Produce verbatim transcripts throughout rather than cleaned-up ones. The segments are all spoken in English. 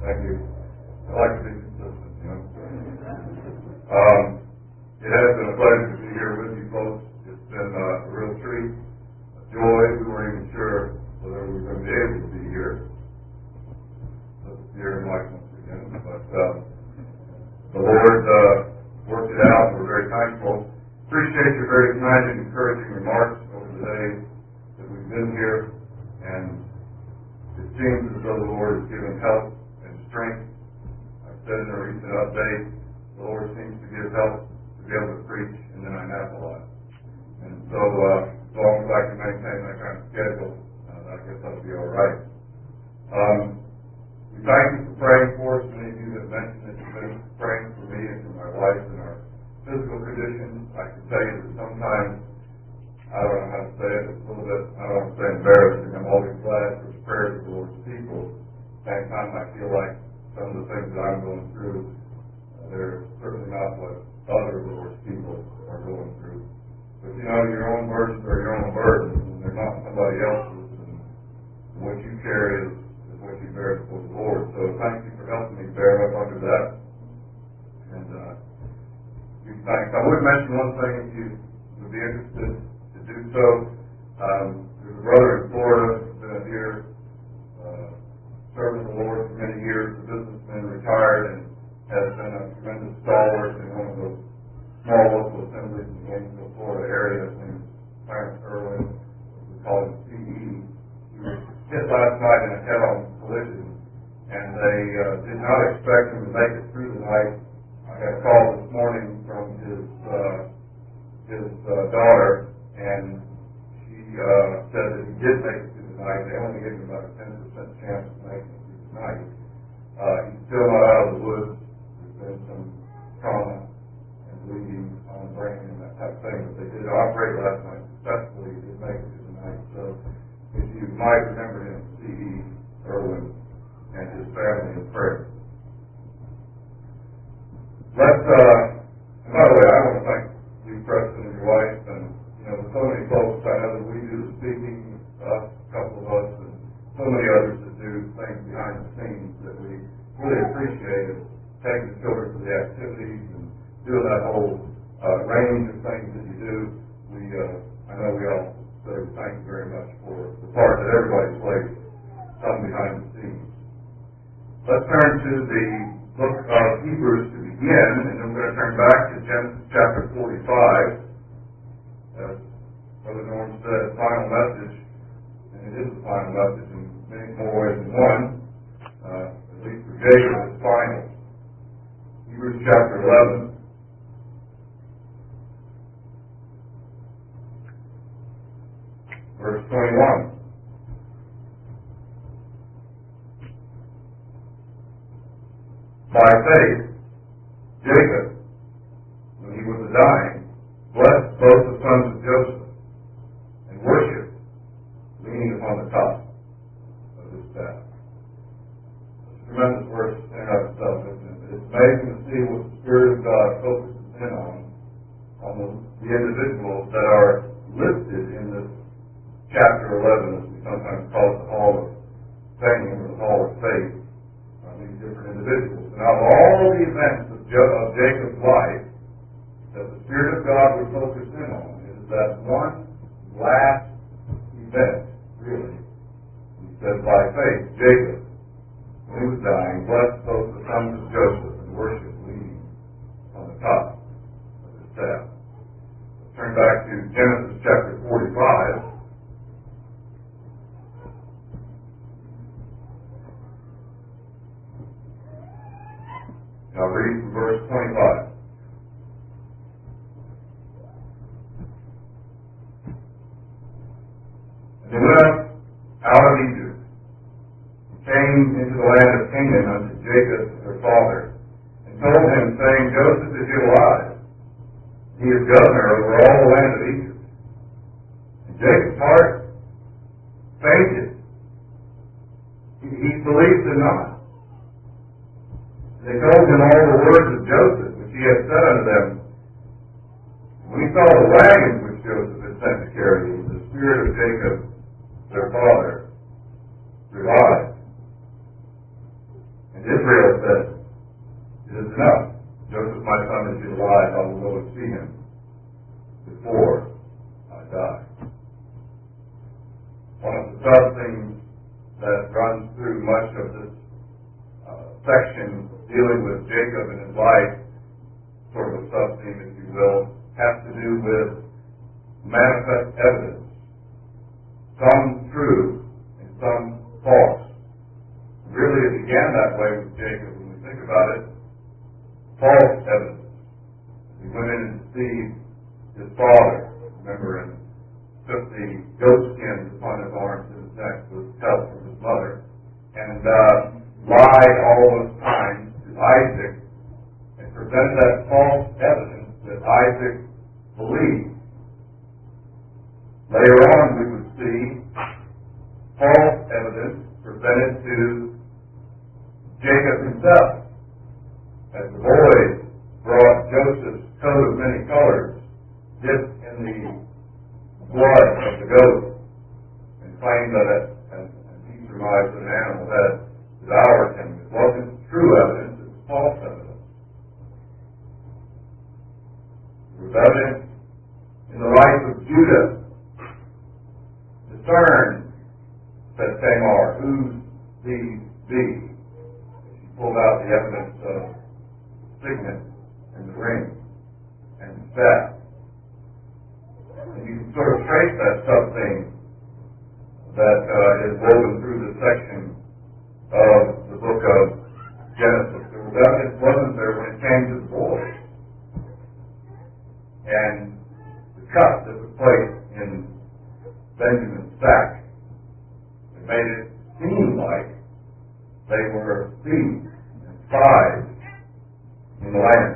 Thank you. I like to be consistent, you know. Um, it has been a pleasure to be here with you folks. It's been uh, a real treat, a joy. We weren't even sure whether we were going to be able to be here. Here in life once again. But uh, the Lord uh, worked it out. We're very thankful. Appreciate your very kind and encouraging remarks over the days that we've been here. And it seems as though the Lord has given help and strength. I said in a recent update, the Lord seems to give help to be able to preach, and then I nap a lot. And so uh, as long as I can maintain that kind of schedule, uh, I guess I'll be all right. Um, we thank you for praying for us. Many of you have mentioned that you've been praying for me and for my wife and our physical conditions. I can tell you that sometimes, I don't know how to say it, it's a little bit, I don't want to say embarrassing. I'm always glad for the prayers of the Lord's people. At the same time, I feel like some of the things that I'm going through, uh, they're certainly not what other of the Lord's people are going through. But you know, your own burdens are your own burdens, and they're not somebody else's. And what you carry is, is what you bear before the Lord. So thank you for helping me bear up under that. And uh, give thanks. I would mention one thing if you would be interested to do so. Um, there's a brother in Florida who's been here uh, serving the Lord for many years, a businessman, retired, and has been a tremendous stalwart in one of those small local assemblies in the Gainesville, Florida area. His name is Clarence Irwin. We call him C E. He was hit last night in a head-on collision, and they uh, did not expect him to make it through the night. I got a call this morning from his uh, his uh, daughter, and she uh, said that he did make it through the night. They only gave him about a ten percent chance of making it through the night. Uh, he's still not out of the woods. There's been some trauma and bleeding on the brain and that type of thing. But they did operate last night successfully. He did make it through the night. So if you might remember him, C E. Irwin and his family in prayer. Let's, uh, and by the way, I want to thank you, Preston, and your wife, and, you know, so many folks, I know that we do the speaking, us, a couple of us, and so many others that do things behind the scenes that we really appreciate, is taking the children to the activities and doing that whole uh, range of things that you do. We, uh, I know we all say thank you very much for the part that everybody plays, some behind the scenes. Let's turn to the book of Hebrews to begin, and then we're going to turn back to Genesis chapter forty-five. As Brother Norm said, a final message, and it is a final message in many more ways than one. Uh, at least for Jacob, it's final. Hebrews chapter eleven. Verse twenty-one. By faith, Jacob, when he was dying, blessed both the sons of Joseph and worshipped, leaning upon the top of his staff. It's a tremendous verse in and of itself, isn't it? It's amazing to see what the Spirit of God focuses in on, on the, the individuals that are listed in this chapter eleven, as we sometimes call it the Hall of Fame or the Hall of Faith. These different individuals. And out of all the events of, jo- of Jacob's life that the Spirit of God would focus in on is that one last event, really. He said, by faith, Jacob, when he was dying, blessed both the sons of Joseph and worshipped leaning on the top of his staff. Let's turn back to Genesis chapter forty-five. I'll read from verse twenty-five. And they went up out of Egypt and came into the land of Canaan unto Jacob their father, and told him, saying, Joseph is yet alive. He is governor over all the land of Egypt. And Jacob's heart fainted. He, he believed it not. They told him all the words of Joseph, which he had said unto them. When he saw the wagons which Joseph had sent to carry him, the spirit of Jacob, their father, revived. And Israel sub-theme that runs through much of this uh, section dealing with Jacob and his life, sort of a sub-theme, if you will, has to do with manifest evidence. Some true and some false. Really, it began that way with Jacob when we think about it. False evidence. He went in and deceived his father, remember, and took the goat skins upon his arms and his neck with help from his mother, and uh, lied all those times to Isaac and presented that false evidence that Isaac believed. Later on, we would see false evidence presented to Jacob himself, as the boys brought Joseph's coat of many colors, dipped in the blood of the goat, and claimed that it, and, and he surmised that an animal had devoured him. It wasn't true evidence, it was false evidence. There was evidence in the life of Judah. Discern, said Tamar, whose these be? She pulled out the evidence of signet and the ring and the staff. And you can sort of trace that sub-theme that uh, is woven through the section of the book of Genesis. There was evidence, wasn't there, when it came to the boys. And the cut that was placed in Benjamin's sack, it made it seem like they were thieves and spies in the land.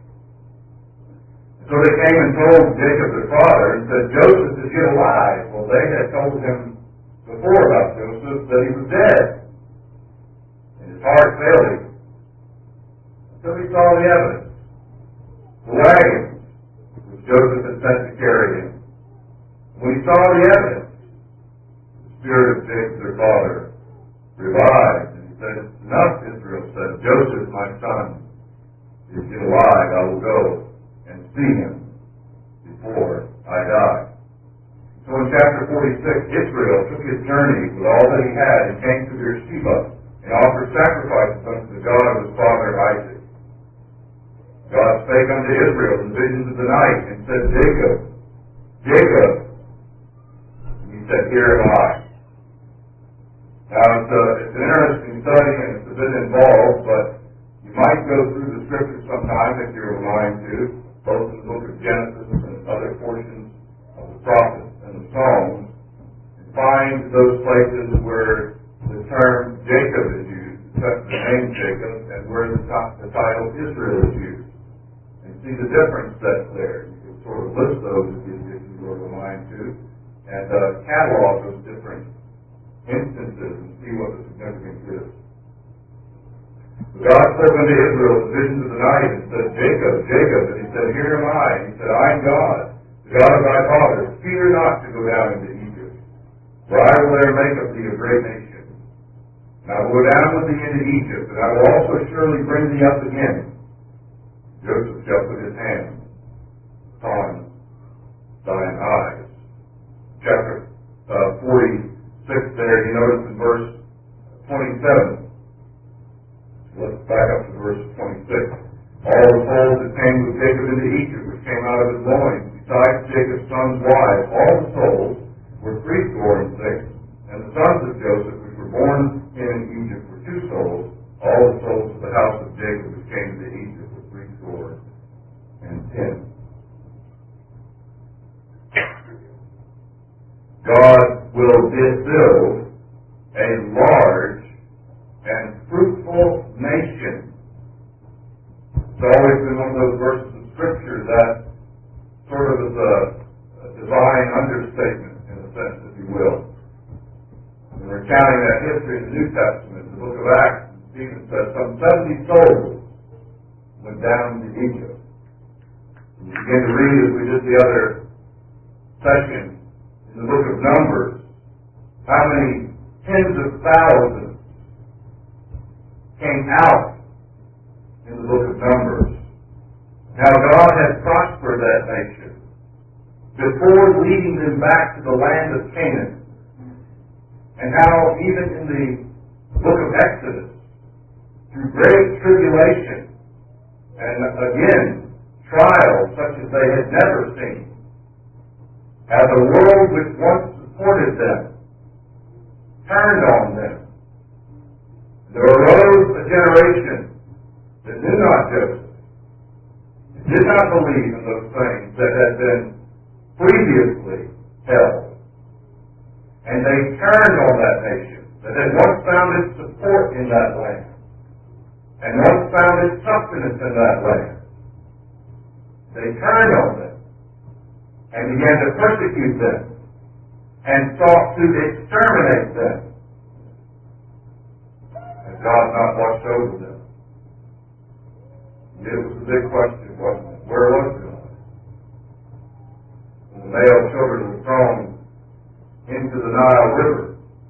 So they came and told Jacob their father and said, Joseph is yet alive. Well, they had told him before about Joseph that he was dead. And his heart failed him. Until he saw the evidence. The wagons which Joseph had sent to carry him. When he saw the evidence, the spirit of Jacob their father revived. And he said, enough, Israel said, Joseph, my son, is yet alive. I will go and see him before I die. So in chapter forty-six, Israel took his journey with all that he had and came to Beersheba and offered sacrifices unto the God of his father Isaac. God spake unto Israel in the visions of the night and said, Jacob, Jacob. And he said, here am I. Now it's, a, it's an interesting study and it's a bit involved, but you might go through the scriptures sometime if you're inclined to, both in the book of Genesis and other portions of the prophets and the Psalms, and find those places where the term Jacob is used, the name Jacob, and where the, the title Israel is used. And see the difference that's there. You can sort of list those if you, if you were inclined to, and uh, catalog those different instances and see what the significance is. God spoke unto Israel in the visions of the night and said, Jacob, Jacob. And he said, here am I. And he said, I am God, the God of thy fathers. Fear not to go down into Egypt, for I will there make of thee a great nation. And I will go down with thee into Egypt, and I will also surely bring thee up again. Joseph shall put his hand upon thine eyes. Chapter uh, forty-six there, you notice in verse twenty-seven. Let's back up to verse twenty-six. All the souls that came with Jacob into Egypt, which came out of his loins, besides Jacob's sons' wives, all the souls were threescore and six, and the sons of Joseph, which were born in Egypt, were two souls. All the souls of the house of Jacob, which came into Egypt, were threescore and ten. God will build a large and fruitful nation. It's always been one of those verses of Scripture that sort of is a, a divine understatement, in a sense, if you will. When we're counting that history in the New Testament, the book of Acts, Stephen says some seventy souls went down to Egypt. And you begin to read, as we did the other session, in the book of Numbers, how many tens of thousands came out in the book of Numbers. Now God had prospered that nation before leading them back to the land of Canaan. And how even in the book of Exodus, through great tribulation, and again, trials such as they had never seen, as a world which once supported them turned on them. There arose a generation that knew not Joseph, did not believe in those things that had been previously held. And they turned on that nation that had once found its support in that land, and once found its sustenance in that land. They turned on them and began to persecute them and sought to exterminate them. And God not watched over them. It was a big question, wasn't it? Where was God? When the male children were thrown into the Nile River,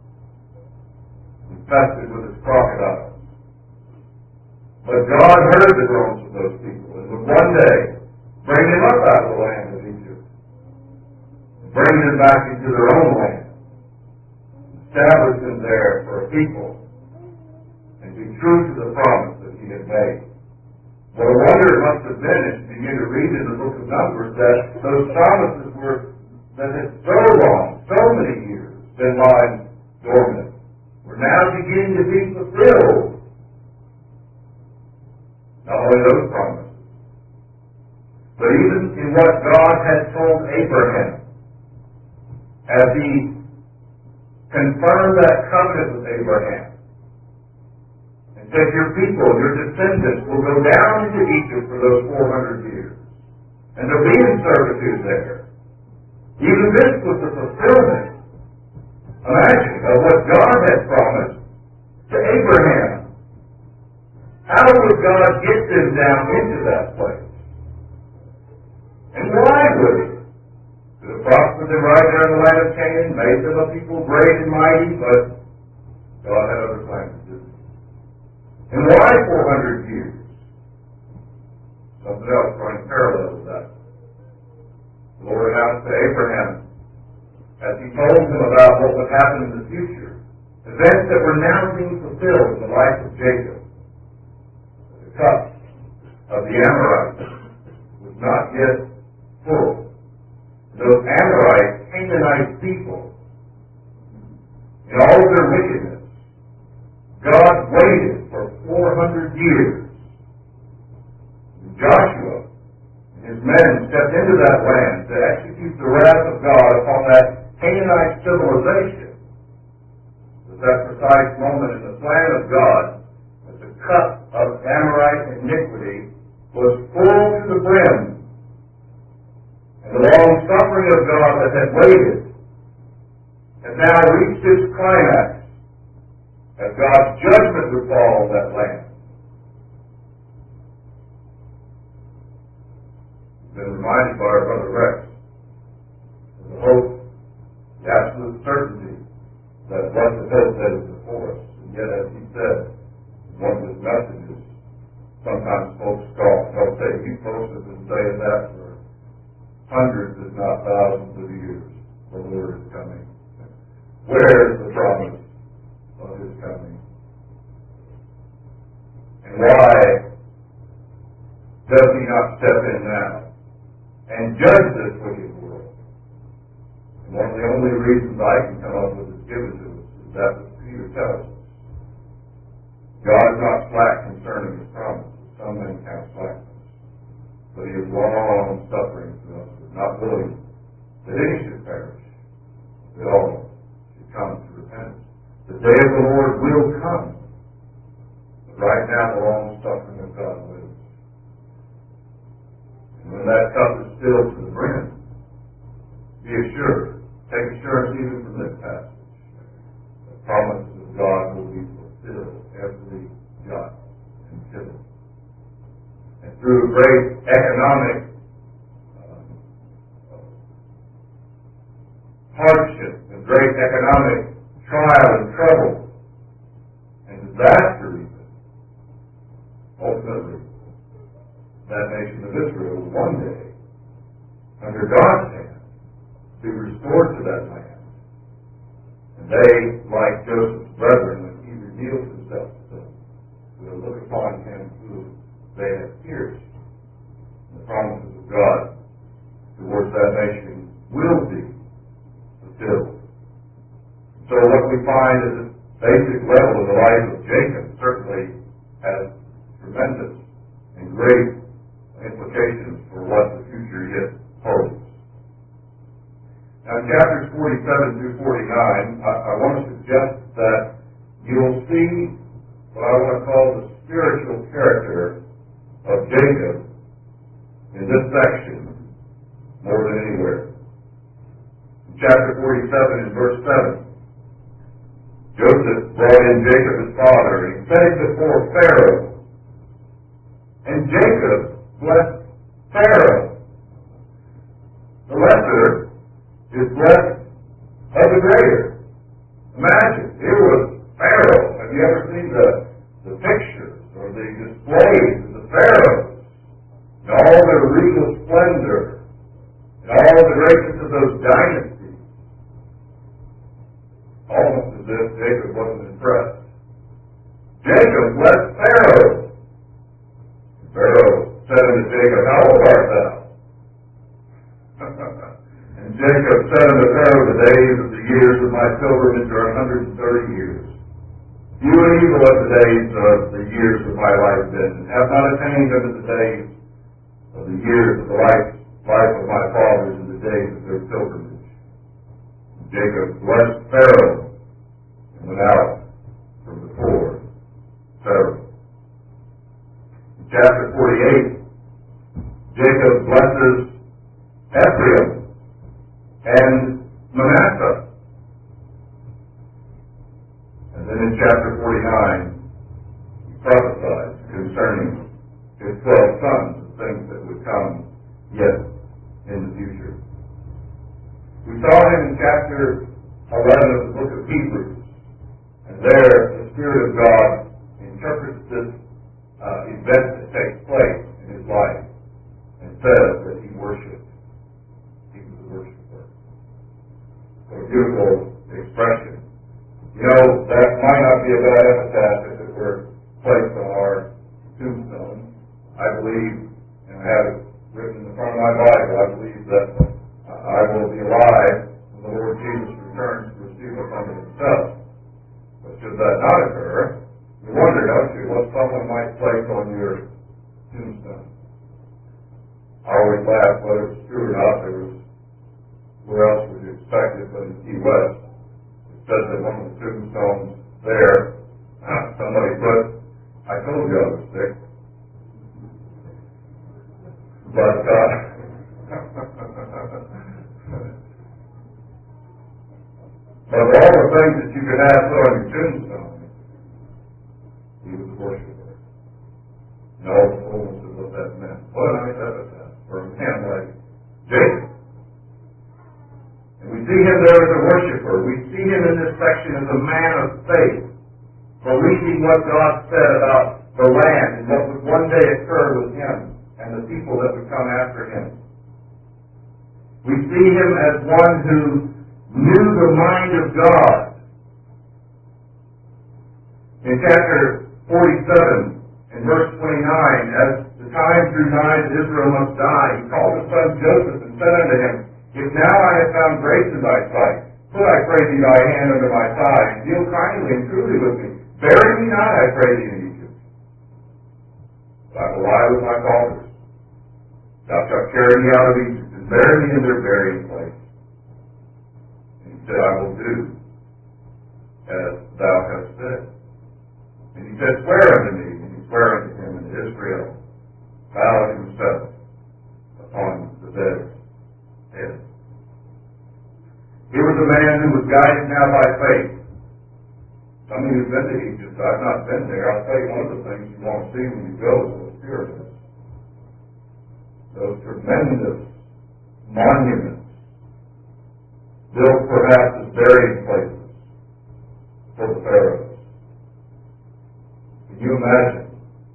infested with its crocodiles. But God heard the groans of those people and would one day bring them up out of the land of Egypt, and bring them back into their own land, establish them there for a people, and be true to the promise that He had made. What a wonder it must have been as you begin to read in the book of Numbers that those promises were that had so long, so many years, been lying dormant, were now beginning to be fulfilled. Not only those promises, but even in what God had told Abraham, as He confirmed that covenant with Abraham, and said, your people, your descendants, will go down into Egypt for those four hundred years, and they'll be in servitude there. Even this was the fulfillment, imagine, of what God had promised to Abraham. How would God get them down into that place? And why would He? Could have prospered them right there in the land of Canaan, made them a people great and mighty, but God had other plans, didn't He? And why four hundred years? Something else running parallel with that. The Lord announced to Abraham, as He told him about what would happen in the future, events that were now being fulfilled in the life of Jacob. The cup of the Amorites was not yet full. Those Amorites, Canaanite people, in all of their wickedness, God waited for four hundred years. Joshua and his men stepped into that land to execute the wrath of God upon that Canaanite civilization. At that precise moment in the plan of God, that the cup of Amorite iniquity was full to the brim. And the long suffering of God that had waited had now reached its climax as God's judgment would fall on that land. We've been reminded by our brother Rex of the hope, the absolute certainty that blessed hope that is before us. And yet, as he said in one of his messages, sometimes folks scoff. They'll say, you folks have been saying that for hundreds, if not thousands of years. The Lord is coming. Where is the promise of His coming? And why does He not step in now and judge this wicked world? And one of the only reasons I can come up with is given to us is that which Peter tells us. God is not slack concerning His promises. Some men count slackness. But He is long suffering to us, not willing that any should perish, that all should come to repentance. The day of the Lord will come. But right now the long suffering of God lives. And when that cup is filled to the brim, be assured, take assurance even from this passage, the promises of God will be fulfilled, every jot and tittle. And through great economic um, hardship and great economic trial and trouble and disaster even, ultimately, that nation of Israel will one day, under God's hand, be restored to that land. And And they, like Joseph's brethren, when he revealed himself to them, will look upon him who they have pierced. And the promises of God towards that nation will be fulfilled. So what we find at the basic level of the life of Jacob certainly has tremendous and great implications for what the future yet holds. Now in chapters forty-seven through forty-nine, I, I want to suggest that you'll see what I want to call the spiritual character of Jacob in this section more than anywhere. In chapter forty-seven and verse seven, Joseph brought in Jacob his father, and he set him before Pharaoh. And Jacob blessed Pharaoh. The lesser is blessed of the greater. Imagine, here was Pharaoh. Have you ever seen the, the pictures or the displays of the pharaohs? And all their regal splendor, and all the greatness of those dynasties. Almost as if Jacob wasn't impressed. Jacob blessed Pharaoh. Pharaoh said unto Jacob, how old art thou? And Jacob said unto Pharaoh, the days of the years of my pilgrimage are one hundred thirty years. Few and evil of the days of the years of my life been, and have not attained unto the days of the years of the life, life of my fathers in the days of their pilgrimage. And Jacob blessed Pharaoh and went out from before Pharaoh. In chapter forty-eight, Jacob blesses Ephraim and Manasseh. And then in chapter forty-nine, he prophesies concerning his twelve sons and things that would come yet in the future. We saw him in chapter eleven of the book of Hebrews, and there the Spirit of God interprets this uh, event that takes place in his life and says that he worshipped. He was a worshiper. What a beautiful expression. You know, that might not be a bad epitaph if it were placed on our tombstone. I believe, and I have it written in the front of my Bible, I believe that I will be alive when the Lord Jesus returns to receive us unto himself. But should that not occur, you wonder, don't you, what someone might place on your tombstone. I always laugh, whether it's true or not, there was, where else would you expect it but in Key West. It says that one of the tombstones there, somebody put, I told you I was sick. But, uh, but of all the things that you could have put on your tombstone, he was a worshiper. And all the fullness of what that meant. What a nice epitaph for a man like Jacob. And we see him there as a worshiper. We see him in this section as a man of faith, believing what God said about the land and what would one day occur with him and the people that would come after him. We see him as one who knew the mind of God. In chapter forty-seven, in verse twenty-nine, as the time drew nigh that Israel must die, he called his son Joseph and said unto him, if now I have found grace in thy sight, put I pray thee thy hand under my thigh, and deal kindly and truly with me. Bury me not, I pray thee, in Egypt. But I will lie with my fathers. Thou shalt carry me out of Egypt, and bury me in their burying place. And he said, I will do as thou hast said. And he said, swear unto me. And he sware unto him, and Israel bowed himself upon the bed's head. He was a man who was guided now by faith. Some of you have been to Egypt. I've not been there. I'll tell you one of the things you want to see when you go is those pyramids. Those tremendous monuments built perhaps as burying places for the pharaohs. Can you imagine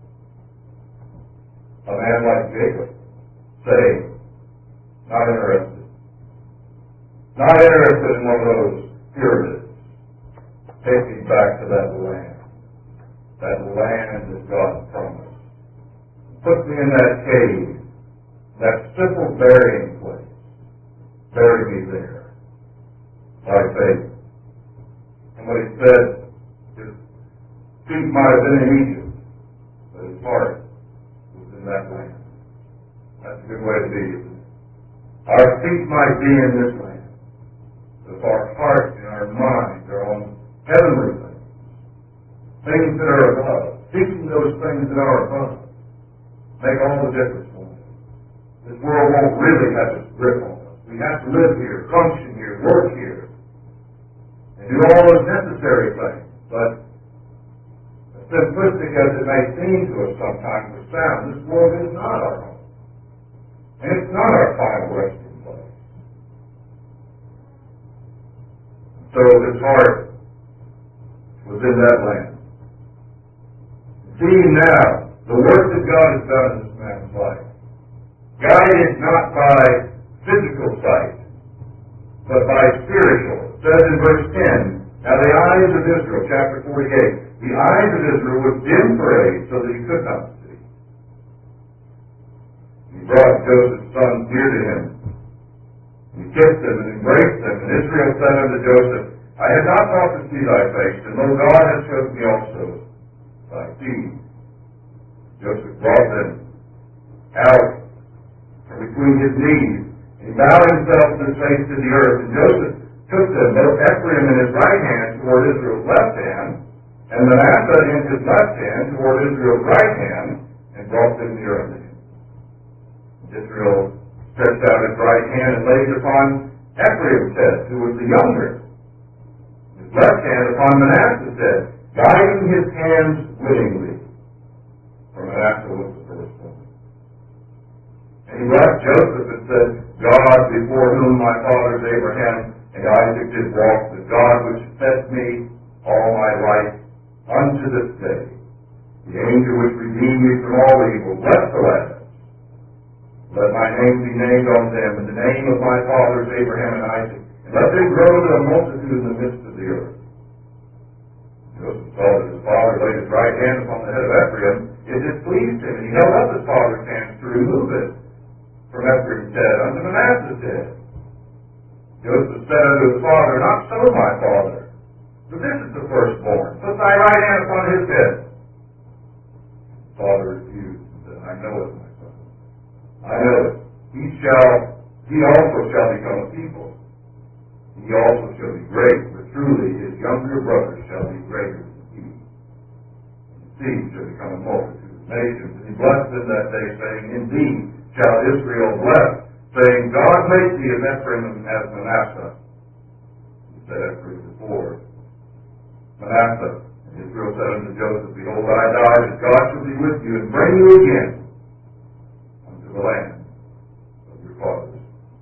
a man like Jacob saying, not interested. Not interested in one of those pyramids. get me back to that land, that land that God promised. Put me in that cave, that simple burying place. Bury me there, by faith. And what he said, his feet might have been in Egypt, but his heart was in that land. That's a good way to be, isn't it? Our feet might be in this land, but if our heart and our mind are on heavenly things, things that are above, seeking those things that are above, make all the difference for us. This world won't really have its grip on us. We have to live here, function here, work here, and do all those necessary things. But as simplistic as it may seem to us sometimes or sound, this world is not our home. And it's not our final resting place. So his heart was in that land. See now the work that God has done in this man's life, guided not by physical sight, but by spiritual. It says in verse ten, now the eyes of Israel, chapter forty-eight, the eyes of Israel were dim for age, so that he could not see. He brought Joseph's sons near to him. He kissed them and embraced them, and Israel said unto Joseph, I had not thought to see thy face, and lo, God has chosen me also thy seed. Joseph brought them out from between his knees. He bowed himself to his face to the earth, and Joseph took them, both Ephraim in his right hand toward Israel's left hand, and Manasseh in his left hand toward Israel's right hand, and brought them near unto him. Israel stretched out his right hand and laid it upon Ephraim's head, who was the younger. His left hand upon Manasseh's head, guiding his hands willingly. For Manasseh was the firstborn. And he left Joseph and said, God, before whom my fathers Abraham and Isaac did walk, the God which fed me all my life unto this day, the angel which redeemed me from all evil, bless the land. Let my name be named on them, in the name of my fathers Abraham and Isaac, and let them grow to a multitude in the midst of the earth. Joseph saw that his father laid his right hand upon the head of Ephraim. It displeased him, and he held up his father's hands to remove it from Ephraim's head unto Manasseh's head. Joseph said unto his father, not so, my father, for this is the firstborn. Put thy right hand upon his head. His father refused and said, I know it, my son. I know it. He shall, he also shall become a people. He also shall be great, but truly his younger brother shall be greater than he. His seed shall become a multitude of nations. And he blessed them that day, saying, indeed shall Israel bless, saying, God make thee as Ephraim and as Manasseh. He said Ephraim before. Manasseh. And Israel said unto Joseph, behold, I died, and God shall be with you, and bring you again unto the land of your fathers.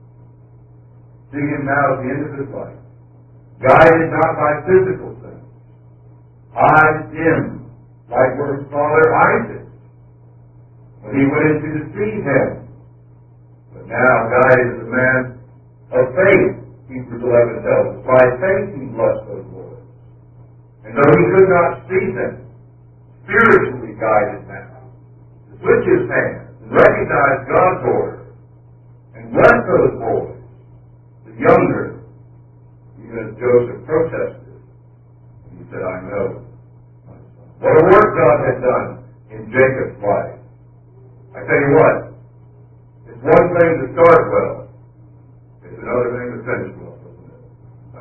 See him now at the end of his life, guided not by physical things, eyes dim, like were his father Isaac, when he went in to deceive him, but now guided as a man of faith. Hebrews eleven tells us, by faith he blessed those boys. And though he could not see them, spiritually guided now, to switch his hands and recognize God's order and bless those boys. The younger, even as Joseph protested, he said, I know. What a work God had done in Jacob's life. I tell you what, it's one thing to start well. It's another thing to finish well, isn't it?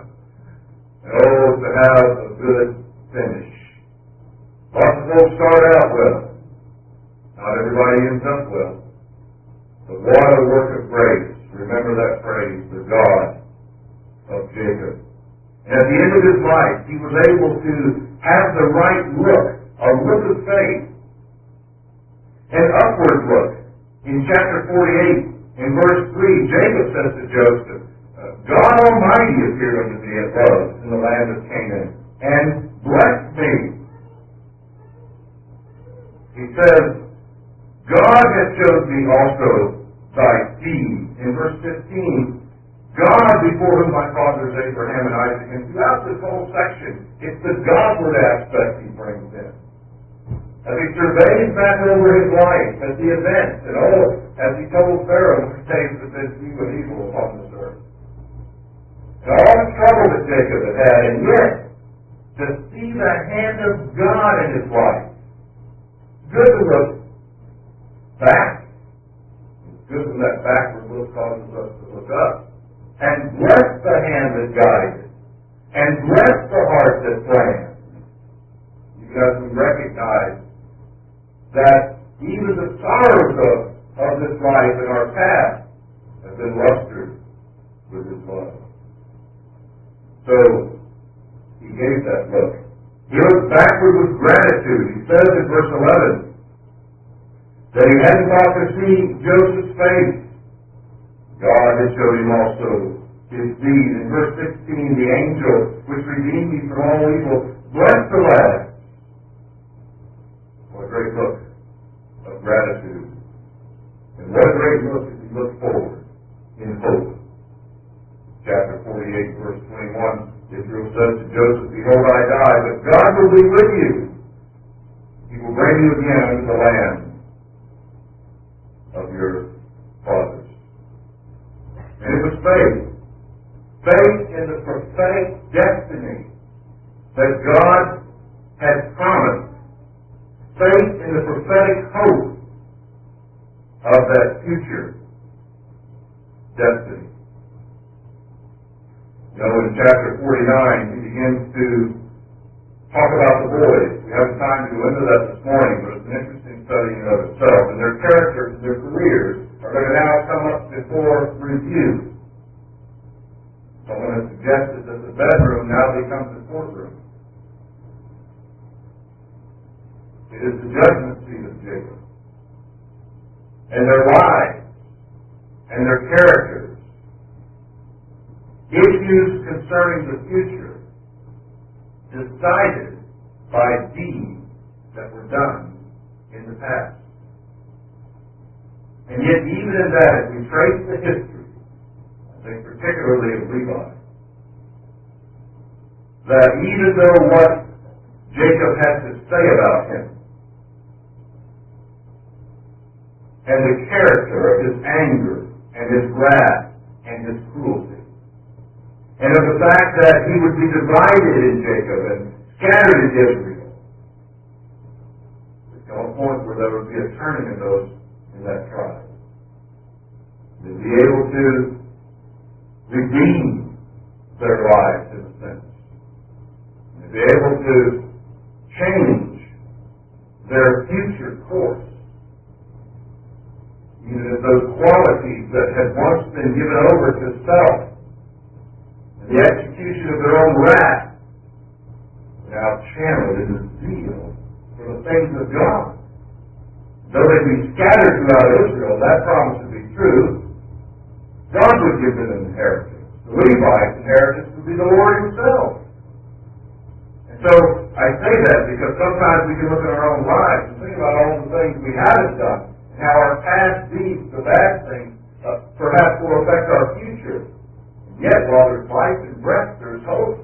And oh, to have a good finish. Lots of folks start out well. Not everybody ends up well. But what a work of grace. Remember that phrase, the God of Jacob. And at the end of his life, he was able to have the right look, a look of faith, an upward look. In chapter forty-eight, in verse three, Jacob says to Joseph, God Almighty appeared unto me at Luz in the land of Canaan, and blessed me. He says, God has chosen me also thy seed. In verse fifteen, God before whom my fathers Abraham and Isaac, and throughout this whole section, It's the Godward aspect he brings in. As he surveys back over his life, at the events, and all, as he told Pharaoh, the days have been few and evil upon this earth. And all the trouble that Jacob had had, and yet, to see the hand of God in his life. Good to look back. It's good when that backward look causes us to look up. And bless the hand that guides. And bless the heart that plans. Because we recognize that even the sorrows of, of this life in our past have been lustered with his love. So, he gave that look. He looked backward with gratitude. He says in verse eleven that he hadn't thought to see Joseph's face. God had showed him also his deed. In verse sixteen, the angel which redeemed me from all evil, bless the lad. What a great look of gratitude. And what a great look as he looked forward in hope. Chapter forty-eight, verse twenty-one, Israel says to Joseph, behold, I die, but God will be with you. He will bring you again into the land of your fathers. And it was faith. Faith in the prophetic destiny that God had promised. Faith in the prophetic hope of that future destiny. You know, in chapter forty-nine, he begins to talk about the boys. We haven't time to go into that this morning, but it's an interesting study in and of itself. And their characters and their careers are going to now come up before review. Someone has suggested that the bedroom now becomes the courtroom. It is the judgment seat of Jacob. And their lives and their characters, issues concerning the future, decided by deeds that were done in the past. And yet, even in that, if we trace the history, I think particularly of Levi, that even though what Jacob had to say about him, and the character of his anger, and his wrath, and his cruelty, and of the fact that he would be divided in Jacob and scattered in Israel, there's come a point where there would be a turning in those in that tribe. To be able to redeem their lives in a sense. And to be able to change their future course. Even if those qualities that had once been given over to self, and the execution of their own wrath, now channeled into zeal for the things of God. Though they be scattered throughout Israel, that promise would be true. God would give them an inheritance. The Levites' inheritance would be the Lord Himself. And so I say that because sometimes we can look at our own lives and think about all the things we haven't done, and how our past deeds, the bad things, uh, perhaps will affect our future. And yet, while there's life and breath, there's hope.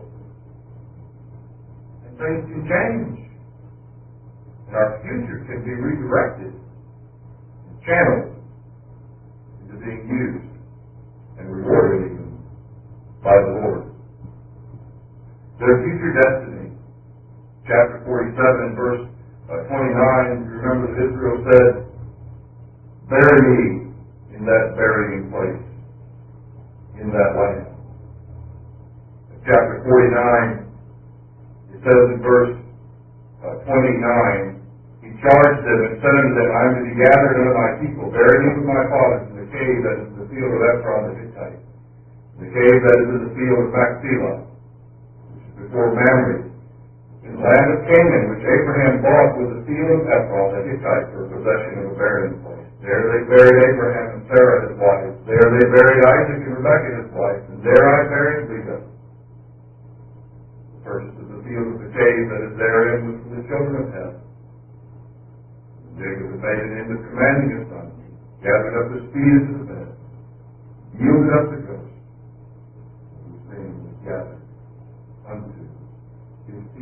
And things can change. And our future can be redirected and channeled into being used and rewarded even by the Lord. Their future destiny. Chapter forty-seven, verse twenty-nine, you remember that Israel said, bury me in that burying place, in that land. In chapter forty-nine, it says in verse uh, twenty-nine, he charged them and said unto them, I am to be gathered unto my people, bury me with my fathers in the cave that is in the field of Ephron the Hittite, the cave that is in the field of Machpelah, which is before Mamre, in the land of Canaan, which Abraham bought with the field of Ephron the Hittite for possession of a burying place. There they buried Abraham and Sarah his wife. There they buried Isaac and Rebekah his wife. And there I buried Leah. The purchase of the field of the cave that is therein was from the children of Heth. Jacob had made an end of commanding his son, gathered up the speed of the bed, yielded up the ghost, whose name was gathered unto his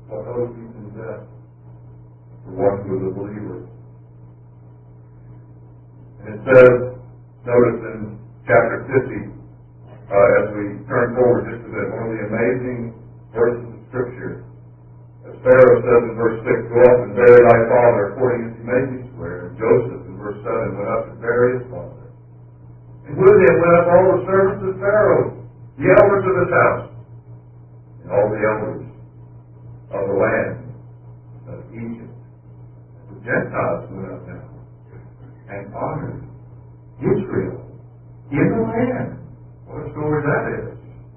what owes even death for one who is a believer. And it says, notice in chapter fifty, uh, as we turn forward just a bit, one of the amazing verses of Scripture. As Pharaoh says in verse six, go up and bury thy father according as he made thee swear. And Joseph in verse seven went up to bury his father. And with him went up all the servants of Pharaoh, the elders of his house, and all the elders of the land of Egypt. The Gentiles went up now and honored Israel in the land. What a story that is.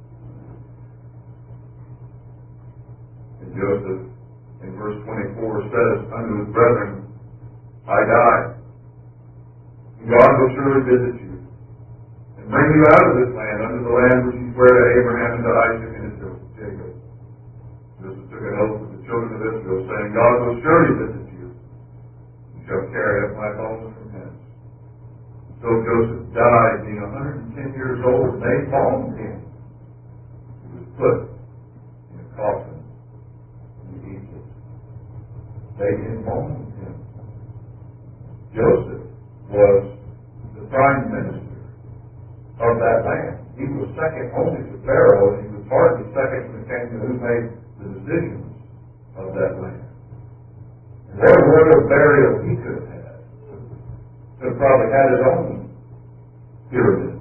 And Joseph, in verse twenty-four, says unto his brethren, I die. And God will surely visit you, and bring you out of this land, unto the land which he sware to Abraham and to Isaac and to Jacob. Joseph took an oath with the children of Israel, saying, God will surely visit you, and shall carry up my bones from hence. So Joseph died, being one hundred ten years old, and they embalmed him. He was put in a coffin in Egypt. They embalmed him. Joseph was the prime minister of that land. He was second only to Pharaoh, and he was hardly second when it came to who made the decisions of that land. And what a royal burial he could have had. Could have probably had his own pyramid.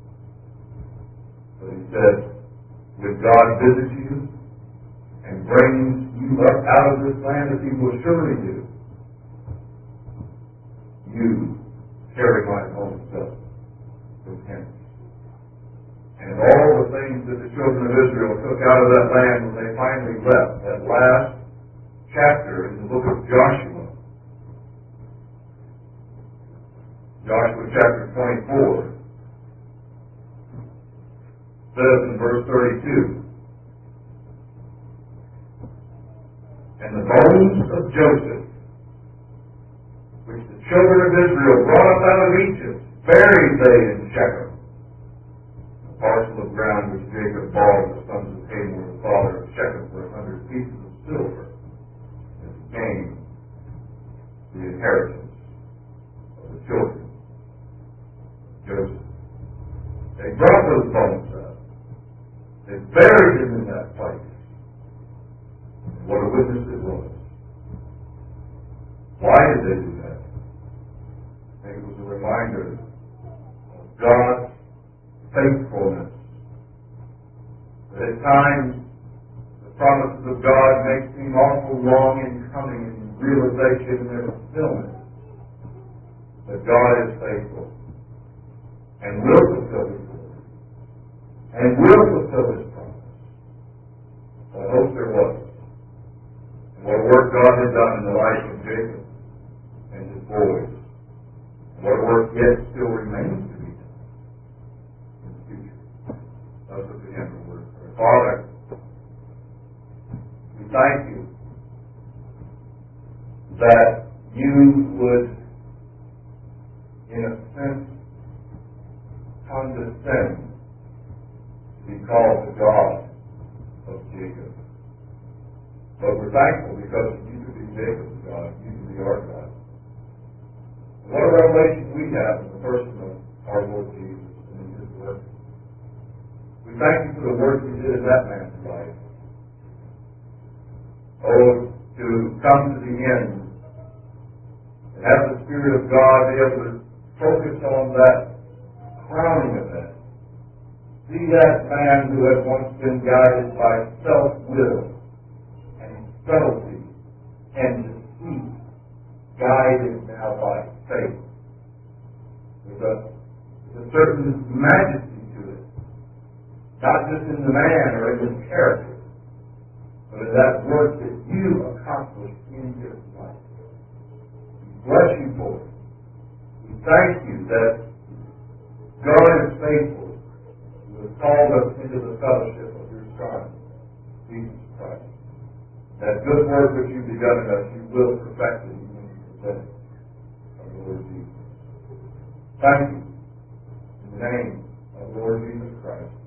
But he said, would God visit you and bring you up out of this land as he will surely do? You carry my own self from hence. And all the things that the children of Israel took out of that land when they finally left, that last chapter in the book of Joshua, Joshua chapter twenty-four, says in verse thirty-two, and the bones of Joseph, which the children of Israel brought up out of Egypt, buried they in Shechem, a parcel of ground which Jacob bought of the sons of Hamor, the father of Shechem, for a hundred pieces of silver, as became the inheritance of the children of Joseph. They brought those bones up. They buried them in that place. And what a witness it was. Why did they do that? I think it was a reminder of God's faithfulness. That at times the promises of God may seem awful long in coming in realization and their fulfillment. But God is faithful and will fulfill His word and will fulfill His promise. I hope there was. And what a work God had done in the life of Jacob and his boys. And what a work yet still remains to be done in the future. Let's look at Him for word. Father, we thank you that you would, in a sense, condescend to be called the God of Jacob. But we're thankful because you could be Jacob's God, you could be our God. And what a revelation we have in the person of our Lord Jesus and in His work. We thank you for the work you did in that man's life. Oh, to come to the end and have the Spirit of God be able to focus on that crowning event. See that man who had once been guided by self-will and subtlety and deceit, guided now by faith. With a, with a certain majesty to it. Not just in the man or in his character, but in that work that you accomplished in his life. We bless you for it. We thank you that God is faithful, who has called us into the fellowship of your Son, Jesus Christ. That good work which you've begun in us, you will perfect it even to the day of the Lord Jesus. Thank you. In the name of the Lord Jesus Christ.